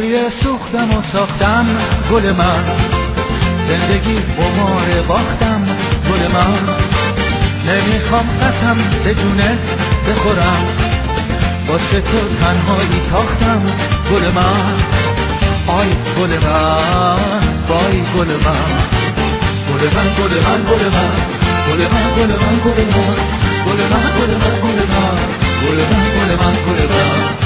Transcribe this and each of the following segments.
عمری سوختم و ساختم گل من، زندگی قمار باختم گل من. نمیخوام قسم به جونت بخورم، واسه تو تنهایی تاختم گل من. آی گل من، وای گل من، گل من گل من گل من، گل من گل من گل من، گل من گل من گل من، گل من گل من گل من.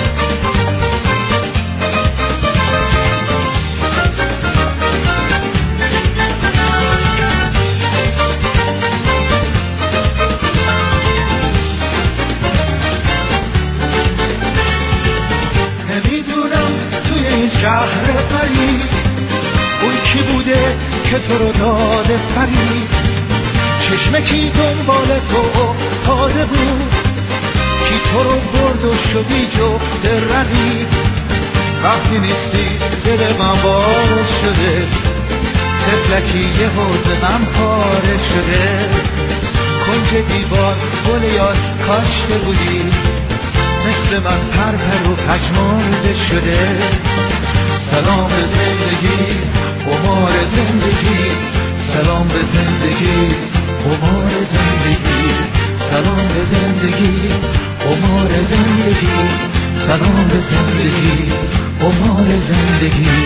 شهر غریب اون کی بوده که تو رو داده فرید؟ چشم کی دنبال تو افتاده بود؟ کی تو رو برد و شدی جفت رقیب؟ وقتی نیستی دل من بارش شده، طفلکی یه حوض من پاره شده. کنج دیوار گل یاس کاشته بودی، مثل من پرپر و پژمرده شده. سلام به زندگی قمار زندگی، سلام به زندگی قمار زندگی، سلام به زندگی قمار زندگی، سلام به زندگی قمار زندگی.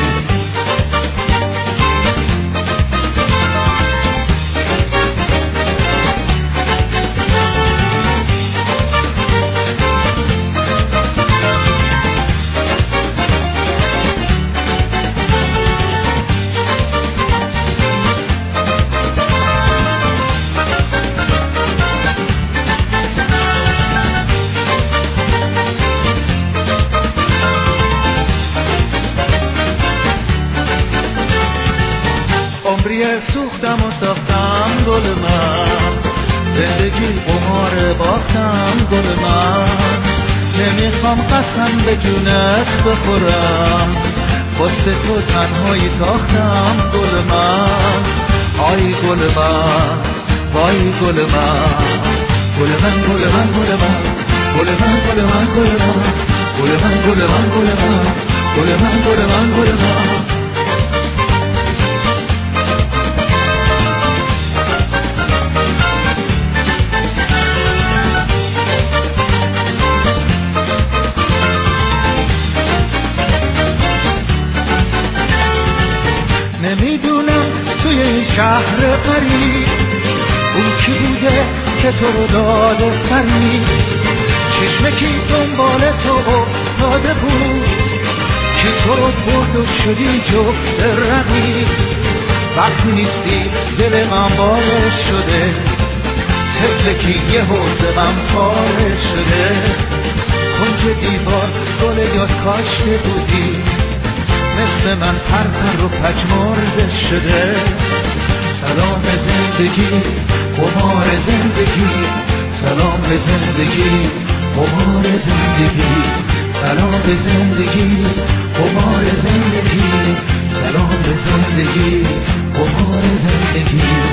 عمری سوختم و ساختم گل من، زندگی قمار باختم گل من. نمیخوام قسم به جونت بخورم، واسه تو تنهایی تاختم گل من. آی گل من، وای گل من، گل من گل من گل من، گل من گل من گل من، گل من گل من گل من، گل من گل من گل من. نمیدونم توی این شهر غریب اون کی بوده که تو رو داده فرید؟ چشم کی دنبال تو افتاده بود؟ کی تو رو برد و شدی جفت رقیب؟ وقتی نیستی دل من بارش شده، طفلکی یه حوض من پاره شده. کنج دیوار گل یاد کاشته بودی، مثل من پرپر و پژمرده شده. سلام به زندگی قمار زندگی، سلام به زندگی قمار زندگی، سلام به زندگی قمار زندگی، سلام به زندگی قمار زندگی.